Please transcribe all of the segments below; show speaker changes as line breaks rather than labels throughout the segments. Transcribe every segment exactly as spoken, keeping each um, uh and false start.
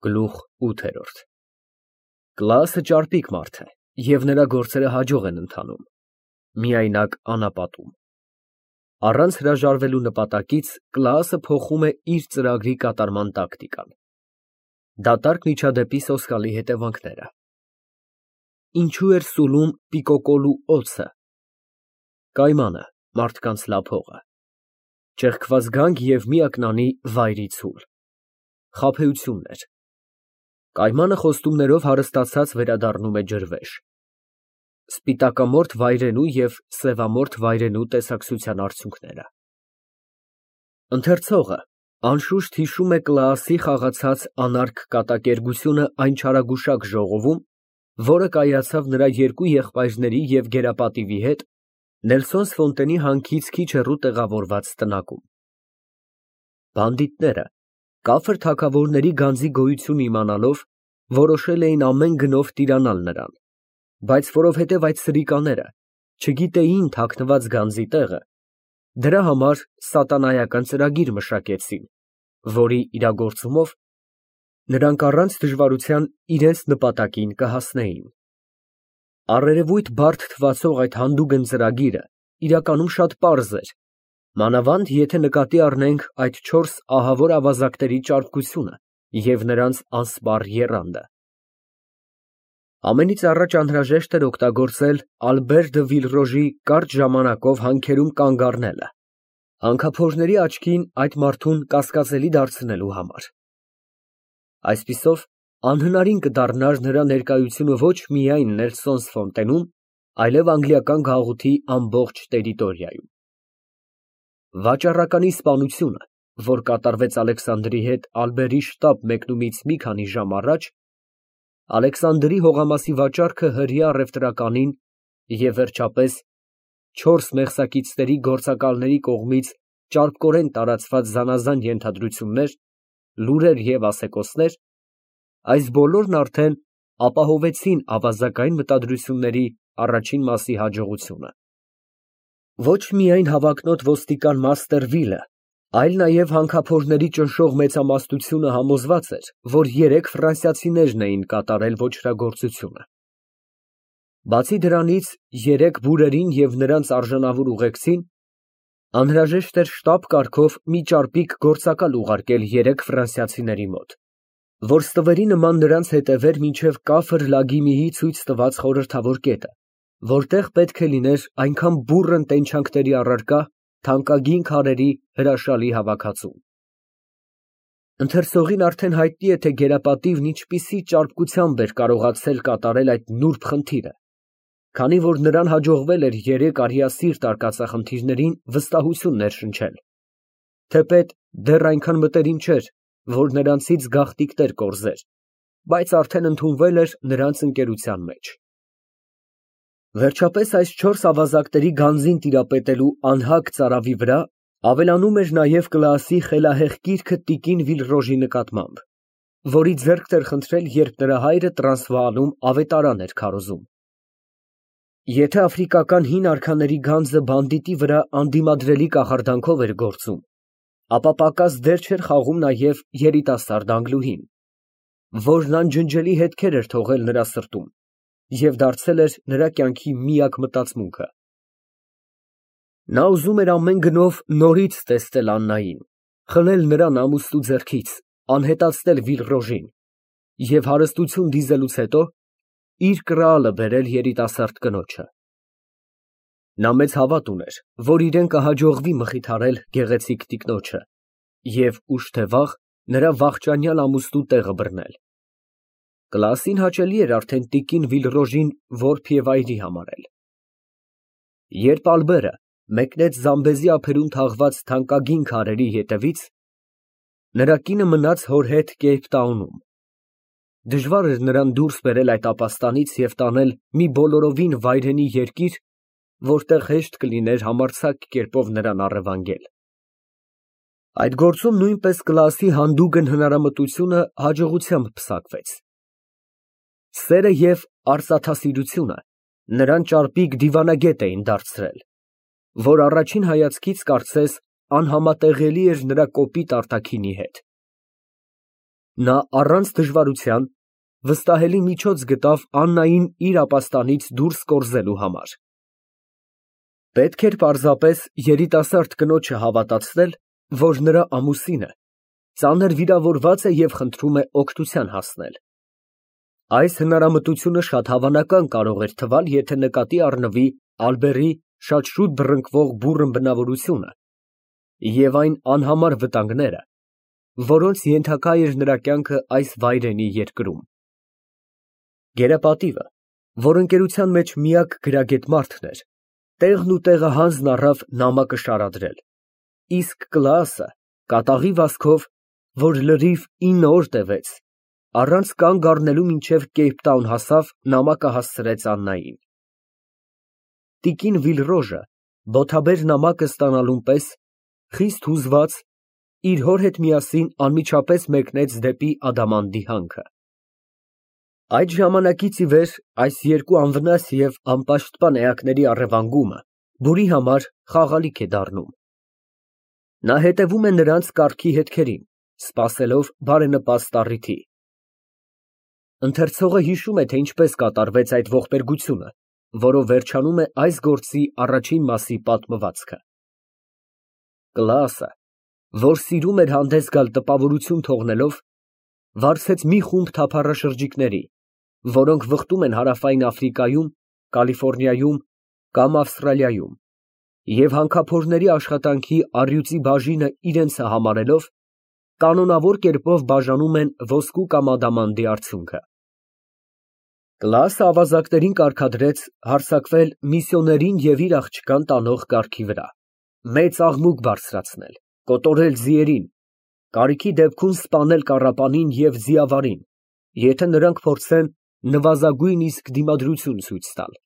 Գլուխ ութ։ Կլասը ճարպիկ մարդ է և նրա գործերը հաջող են ընթանում, միայնակ անապատում։ Առանց հրաժարվելու նպատակից Կլաասը փոխում է իր ծրագրի կատարման տակտիկան։ Դատարկ միջադեպի սոսկալի հետևանքները։ Ինչու էր սուլում պիկոկոլու օձը։ Կայմանը, մարդկանց լափողը։ Ճեղքված գանգ և միակնանի վայրի ցուլ։ Խաբեություններ։ Կայմանը խոստումներով հարստացած վերադառնում է ջրվեժ։ Սպիտակամորթ վայրենու և սևամորթ վայրենու տեսակցության արդյունքները։ Ընթերցողը անշուշտ հիշում է Կլաասի խաղացած անարգ կատակերգությունը այն չարագուշակ ժողովում, որը կայացավ նրա երկու եղբայրների և գերապատիվի հետ Նելսոն Ֆոնտենի հանքից քիչ հեռու տեղավորված տնակում։ Բանդիտները, կաֆր թագավորների գանձի գոյությունը իմանալով, որոշել էին ամեն գնով տիրանալ նրան, բայց որովհետև այդ սրիկաները չգիտեին թաքնված գանձի տեղը, դրա համար սատանայական ծրագիր մշակեցին, որի իրագործումով նրանք առանց դժվարության իրենց նպատակին կհասնեին։ Առերևույթ բարդ թվացող այդ հանդուգն ծրագիրը իրականում շատ պարզ էր, մանավանդ եթե նկատի առնենք այդ չորս ահավոր ավազակների ճարպկությունը և նրանց անսպառ եռանդը։ Ամենից առաջ անհրաժեշտ էր օգտագործել Ալբեր դը Վիլրոժի կարճ ժամանակով հանքերում կանգ առնելը, հանքափորների աչքին այդ մարդուն կասկածելի դարձնելու համար։ Այսպիսով անհնարին կդառնար նրա ներկայությունը ոչ միայն Նելսոն Ֆոնտենում, այլև անգլիական գաղութի ամբողջ տերիտորիայում։ Վաճառականի սպանությունը, որ կատարվեց Ալեքսանդրի հետ Ալբերի շտապ մեկնումից մի քանի ժամ առաջ, Ալեքսանդրի հողամասի վաճառքը հրեա առևտրականին և, վերջապես, չորս մեղսակիցների գործակալների կողմից ճարպկորեն տարածված զանազան ենթադրություններ, լուրեր և ասեկոսներ, այս բոլորն արդեն ապահովեցին ավազակային մտադրությունների առաջին մասի հաջողությունը։ Ոչ միայն հավակնոտ ոստիկան Մաստեր Վիլը, այլ նաև հանքափորների ճնշող մեծամասնությունը համոզված էր, որ երեք ֆրանսիացիներն էին կատարել ոճրագործությունը։ Բացի դրանից, երեք բուրերին և նրանց արժանավոր ուղեկցին անհրաժեշտ էր շտապ կարգով մի ճարպիկ գործակալ ուղարկել երեք ֆրանսիացիների մոտ, որ ստվերի նման նրանց հետևեր մինչև Կաֆր Լագիմիի ցույց տված խորհրդավոր կետը, որտեղ պետք է լիներ այնքան բուռն տենչանքների առարկա թանկագին քարերի հրաշալի հավաքածուն։ Ընթերցողին արդեն հայտնի է, թե գերապատիվն ինչպիսի ճարպկությամբ էր կարողացել կատարել այդ նուրբ խնդիրը, քանի որ նրան հաջողվել էր երեք արիասիրտ արկածախնդիրներին վստահություն ներշնչել, թեպետ դեռ այնքան մտերիմ չէր, որ նրանցից գաղտնիքներ կորզեր, բայց արդեն ընդունվել էր նրանց ընկերության մեջ։ Վերջապես այս չորս ավազակների գանձին տիրապետելու անհագ ծարավի վրա ավելանում էր նաև Կլաասի խելահեղ կիրքը տիկին Վիլրոժի նկատմամբ, որի ձեռքն էր խնդրել, երբ նրա հայրը Տրանսվաալում ավետարան էր քարոզում։ Եթե աֆրիկական հին արքաների գանձը բանդիտի վրա անդիմադրելի կախարդանքով էր գործում, ապա պակաս դեր չէր խաղում նաև երիտասարդ անգլուհին, որն անջնջելի հետքեր էր թողել նրա սրտում և դարձել էր նրա կյանքի միակ մտածմունքը։ Նա ուզում էր ամեն գնով նորից տեսնել Աննային, խլել նրան ամուսնու ձեռքից, անհետացնել Վիլրոժին և հարստություն դիզելուց հետո իր կրալը բերել երիտասարդ կնոջը։ Նա մեծ հավատ ուներ, որ իրեն կհաջողվի մխիթարել գեղեցիկ տիկնոջը և ուշ թե վաղ նրա վախճանյալ ամուսնու տեղը բռնել։ Կլասին հաճելի էր արդեն տիկին Վիլրոժին որբ և այրի համարել։ Երբ Ալբերը մեկնեց Զամբեզի ափերում թաղված թանկագին քարերի հետևից, նրա կինը մնաց հոր հետ Կեյփտաունում։ Դժվար էր նրան դուրս բերել այդ ապաստանից և տանել մի բոլորովին վայրենի երկիր, որտեղ հեշտ կլիներ համարձակ կերպով նրան առևանգել։ Այդ գործում նույնպես Կլասի հանդուգն հնարամտությունը հաջողությամբ պսակվեց։ Սերը և արծաթասիրությունը նրան ճարպիկ դիվանագետ էին դարձրել, որ առաջին հայացքից կարծես անհամատեղելի էր նրա կոպիտ արտաքինի հետ։ նա առանց դժվարության վստահելի միջոց գտավ Աննային իր ապաստանից դուրս կորզելու համար։ Պետք էր պարզապես երիտասարդ կնոջը հավատացնել, որ նրա ամուսինը ծանր վիրավորված է և խնդրում է օգնության հասնել։ Այս հնարամտությունը շատ հավանական կարող էր թվալ, եթե նկատի առնվի Ալբերի շատ շուտ բռնկվող բուռն բնավորությունը և այն անհամար վտանգները, որոնց ենթակա էր նրա կյանքը այս վայրենի երկրում։ Գերապատիվը, որ ընկերության մեջ միակ գրագետ մարդն էր, տեղն ու տեղը հանձն առավ նամակը շարադրել, իսկ Կլաասը կատաղի վազքով, որ լրիվ ինը օր տևեց, առանց կանգ առնելու մինչև Կեյփթաուն հասավ, նամակը հասցրեց Աննային։ Տիկին Վիլրոժը բոթաբեր նամակը ստանալուն պես, խիստ հուզված, իր հոր հետ միասին անմիջապես մեկնեց դեպի Ադամանդի հանքը։ Այդ ժամանակից ի վեր այս երկու անվնաս և անպաշտպան էակների առևանգումը բուրի համար խաղալիք է դառնում։ Նա հետևում է նրանց կառքի հետքերին, սպասելով բարենպաստ առիթի։ Ընթերցողը հիշում է, թե ինչպես կատարվեց այդ ողբերգությունը, որով վերջանում է այս գործի առաջին մասի պատմվածքը։ Կլաասը, որ սիրում էր հանդես գալ տպավորություն թողնելով, վարձեց մի խումբ թափառաշրջիկների, որոնք վխտում են Հարավային Աֆրիկայում, Կալիֆոռնիայում կամ Ավստրալիայում, և հանքափորների աշխատանքի առյուծի բաժինը իրենցը համարելով, կանոնավոր կերպով բաժանում են ոսկու կամ ադամանդի արդյունքը։ Կլաասը ավազակներին կարգադրեց հարձակվել միսիոներին և իր աղջկան տանող կառքի վրա, մեծ աղմուկ բարձրացնել, կոտորել ձիերին, կարիքի դեպքում սպանել կառապանին և ձիավարին, եթե նրանք փորձեն նվազագույն իսկ դիմադրություն ցույց տալ։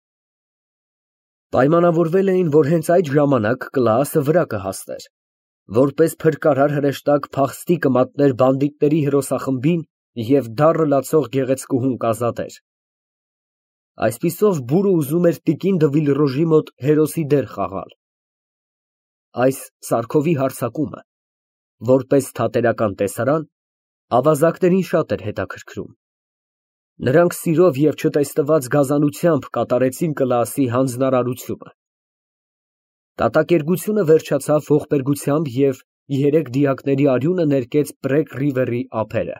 Պայմանավորվել էին, որ հենց այդ ժամանակ Կլաասը վրա կհասներ, որպես փրկարար հրեշտակ փախստի կմատներ բանդիտների հերոսախմբին և դառը լացող գեղեցկուհուն կազատեր։ Այսպիսով բուրը ուզում էր տիկին դը Վիլրոժի մոտ հերոսի դեր խաղալ։ Այս սարքովի հարձակումը, որպես թատերական տեսարան, ավազակներին շատ էր հետաքրքրում։ Նրանք սիրով և չտեսնված գազանությամբ կատարեցին Կլաասի հանձնարարությունը։ Դատակերգությունը վերջացավ ողբերգությամբ և երեք դիակների արյունը ներկեց Պրեկ Ռիվերի ափերը։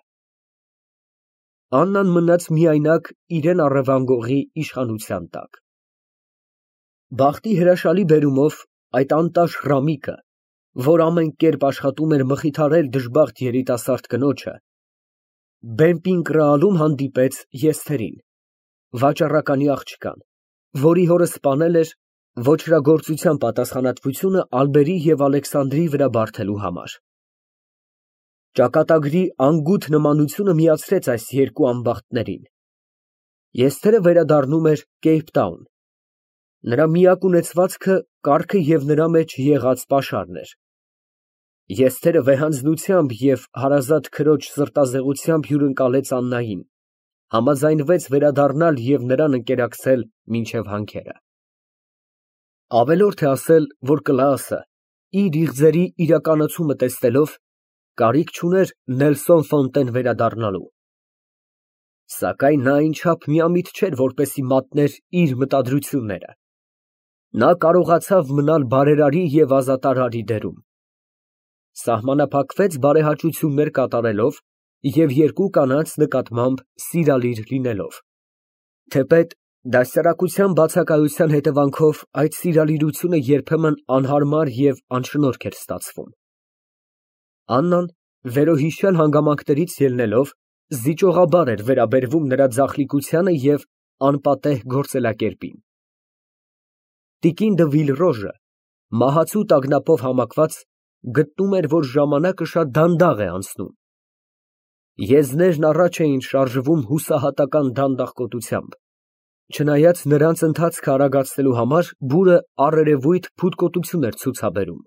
Աննան մնաց միայնակ իրան առևանգողի իշխանության տակ։ Բախտի հրաշալի բերումով այդ անտաշ Ռամիկը, որ ամեն կերպ աշխատում էր մխիթարել դժբախտ երիտասարդ կնոջը, Բեմպինկրաալում հանդիպեց Եսթերին, վաճառականի աղջկան, որի հորը սպանել էր ոճրագործության պատասխանատվությունը Ալբերի և Ալեքսանդրի վրա բարդելու համար։ Ճակատագրի անգութ նմանությունը միացրեց այս երկու անբախտներին։ Եսթերը վերադառնում էր Կեյփթաուն։ Նրա միակ ունեցվածքը կառքը և նրա մեջ եղած պաշարն էր։ Եսթերը վեհանձնությամբ և հարազատ քրոջ սրտազեղությամբ հյուրընկալեց Աննային, համաձայնվեց վերադառնալ և նրան ընկերակցել մինչև հանքերը։ Ավելորդ է ասել, որ Կլաասը, իր իղձերի իրականացումը տեսնելով, կարիք չուներ Նելսոն Ֆոնտեն վերադառնալու։ Սակայն նա այնչափ միամիտ չէր, որպեսզի մատներ իր մտադրությունները։ Նա կարողացավ մնալ բարերարի և ազատարարի դերում։ Սահմանափակվեց բարեհաճություններ կատարելով և երկու կանանց նկատմամբ սիրալիր լինելով, թեպետ դաստիարակության բացակայության հետևանքով այդ սիրալիրությունը երբեմն անհարմար և անշնորհք էր ստացվում։ Աննան, վերոհիշյալ հանգամանքներից ելնելով, զիջողաբար էր վերաբերվում նրա ձախլիկությանը և անպատեհ գործելակերպին։ Տիկին դը Վիլրոժը, մահացու տագնապով համակված, գտնում էր, որ ժամանակը շատ դանդաղ է անցնում։ Եզներն առաջ էին շարժվում հուսահատական դանդաղկոտությամբ, չնայած նրանց ընթացքը արագացնելու համար բուրը առերևույթ փութկոտություն էր ցուցաբերում։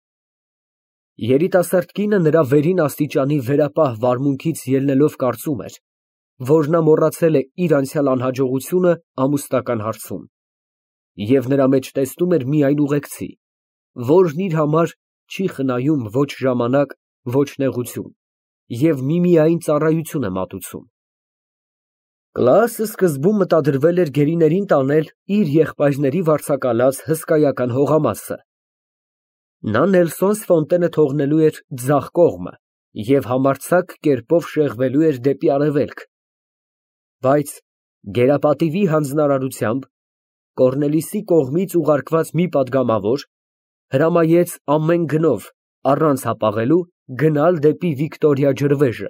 Երիտասարդ կինը նրա վերին աստիճանի վերապահ վարմունքից ելնելով կարծում էր, որ նա մոռացել է իր անցյալ անհաջողությունը ամուսնական հարցում և նրա մեջ տեսնում էր միայն ուղեկցի, որն իր համար չի խնայում ոչ ժամանակ, ոչ նեղություն, և միմիային ծառայություն է մատուցում։ Կլասը սկզբում մտադրվել էր գերիներին տանել իր եղբայրների վարձակալած հսկայական հողամասը։ Նա Նելսոն Սֆոնտենը թողնելու էր ձախ կողմը և համարձակ կերպով շեղվելու էր դեպի արևելք, բայց գերապատիվի հանձնարարությամբ Կոռնելիուսի կողմից ուղարկված մի պատգամավոր հրամայեց ամեն գնով, առանց հապաղելու, գնալ դեպի Վիկտորիա ջրվեժը։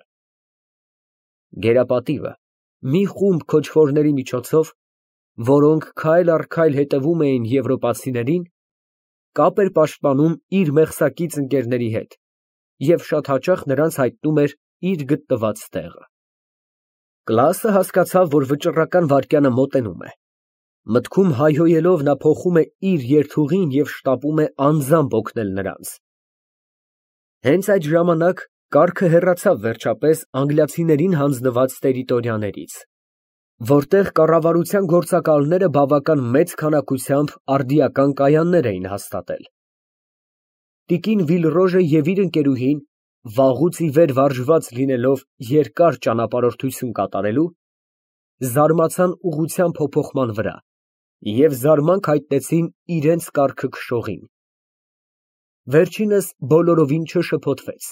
Գերապատիվը մի խումբ քոչվորների միջոցով, որոնք քայլ առ քայլ հետևում էին եվրոպացիներին, կապ էր պաշտպանում իր մեղսակից ընկերների հետ և շատ հաճախ նրանց հայտնում էր իր գտնված տեղը։ Կլասը հասկացավ, որ վճռական վայրկյանը մոտենում է։ Մտքում հայհոյելով նա փոխում է իր երթուղին և շտապում է անձամբ օգնել նրանց։ Հենց այդ ժամանակ կառքը հեռացավ վերջապես անգլիացիներին հանձնված տերիտորիաներից, որտեղ կառավարության գործակալները բավական մեծ քանակությամբ արդիական կայաններ էին հաստատել։ Տիկին Վիլրոժը և իր ընկերուհին, վաղուց ի վեր վարժված լինելով երկար ճանապարհորդություն կատարելու, զարմացան ուղղության փոփոխման վրա և զարմանք հայտնեցին իրենց կառքը քշողին։ Վերջինս բոլորովին չշփոթվեց։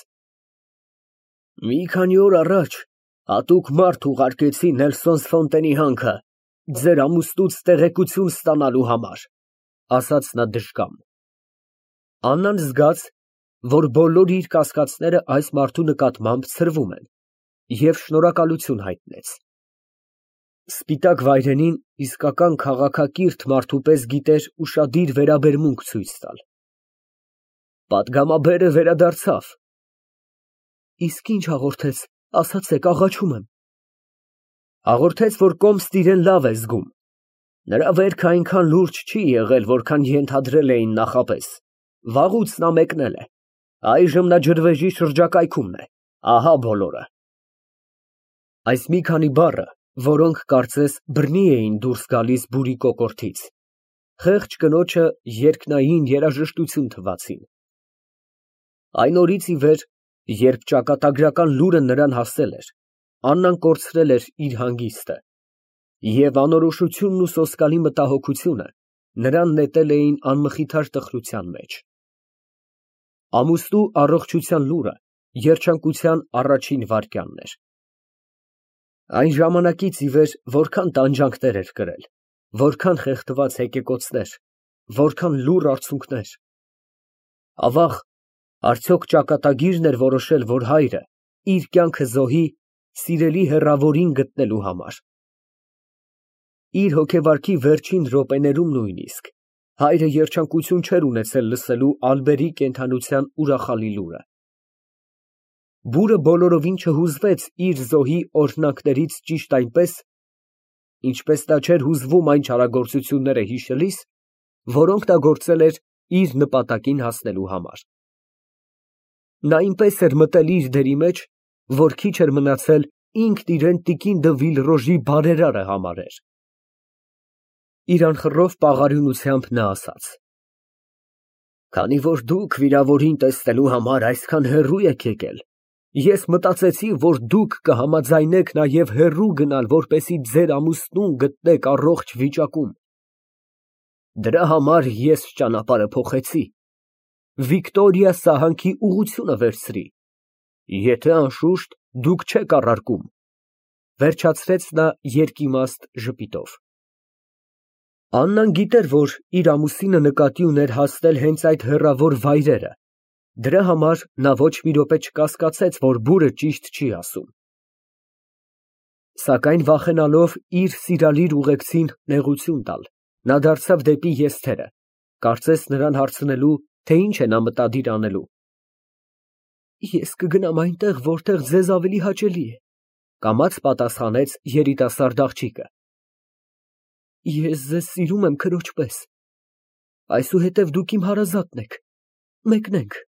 Մի քանի օր առաջ հատուկ մարդ ուղարկեցի Նելսոն Սֆոնտենի հանքը ձեր ամուսնուց տեղեկություն ստանալու համար, ասաց նա դժգամ։ Աննան զգաց, որ բոլոր իր կասկածները այս մարդու նկատմամբ ցրվում են, և շնորհակալություն հայտնեց։ Սպիտակ վայրենին իսկական քաղաքակիրթ մարդու պես գիտեր ուշադիր վերաբերմունք ցույց տալ։ Պատգամաբերը վերադարձավ։ Իսկ ինչ հաղորդեց, ասացեք, աղաչում եմ։ Հաղորդեց, որ կոմստ իրեն լավ է զգում։ Նրա վերքը այնքան լուրջ չի եղել, որքան ենթադրել էին նախապես։ Վաղուց նա մեկնել է։ Այժմ նա ջրվեժի շրջակայքումն է։ Ահա բոլորը։ Այս մի քանի բառը, որոնք կարծես բռնի էին դուրս գալիս բուրի կոկորդից, խեղճ կնոջը երկնային երաժշտություն թվացին։ Այն օրից ի վեր, երբ ճակատագրական լուրը նրան հասել էր, Աննան կորցրել էր իր հանգիստը, և անորոշությունն ու սոսկալի մտահոգությունը նրան նետել էին անմխիթար տխրության մեջ։ Ամուսնու առողջության լուրը երջանկության առաջին վայրկյանն էր։ Այն ժամանակից ի վեր որքան տանջանքներ էր կրել, որքան խեղդված հեկեկոցներ, որքան լուռ արցունքներ։ Ավաղ, արդյոք ճակատագի՞րն էր որոշել, որ հայրը իր կյանքը զոհի սիրելի հեռավորին գտնելու համար։ Իր հոգեվարքի վերջին րոպեներում նույնիսկ հայրը երջանկություն չէր ունեցել լսելու Ալբերի կենդանության ուրախալի լուրը։ Բուրը բոլորովին չհուզվեց իր զոհի օրհնակներից ճիշտ այնպես, ինչպես նա չէր հուզվում այն չարագործությունները հիշելիս, որոնք նա գործել էր իր նպատակին հասնելու համար։ Նա այնպես էր մտել իր դերի մեջ, որ քիչ էր մնացել ինքն իրեն տիկին դը Վիլրոժի բարերարը համարեր։ Իր անխռով պաղարյունությամբ նա ասաց. Քանի որ դուք վիրավորին տեսնելու համար այսքան հեռու եք եկել, ես մտածեցի, որ դուք կհամաձայնեք նաև հեռու գնալ, որպեսզի ձեր ամուսնուն գտնեք առողջ վիճակում։ Դրա համար ես ճանապարհը փոխեցի, Վիկտորիա սահանքի ուղղությունը վերցրի, եթե անշուշտ դուք չեք առարկում, վերջացրեց նա երկիմաստ ժպիտով։ Աննան գիտեր, որ իր ամուսինը նկատի ուներ հասնել հենց այդ հեռավոր վայրերը, դրա համար նա ոչ մի րոպե չկասկածեց, որ բուրը ճիշտ չի ասում։ Սակայն վախենալով իր սիրալիր ուղեկցին նեղություն տալ, նա դարձավ դեպի եզթերը, կարծես նրան հարցնելու, թե ինչ է նա մտադիր անելու։ Ես կգնամ այնտեղ, որտեղ ձեզ ավելի հաճելի է, կամաց պատասխանեց երիտասարդ աղջիկը։ Ես ձեզ սիրում եմ քրոջ պես, այսուհետև դուք իմ հարազատն եք, մեկնենք։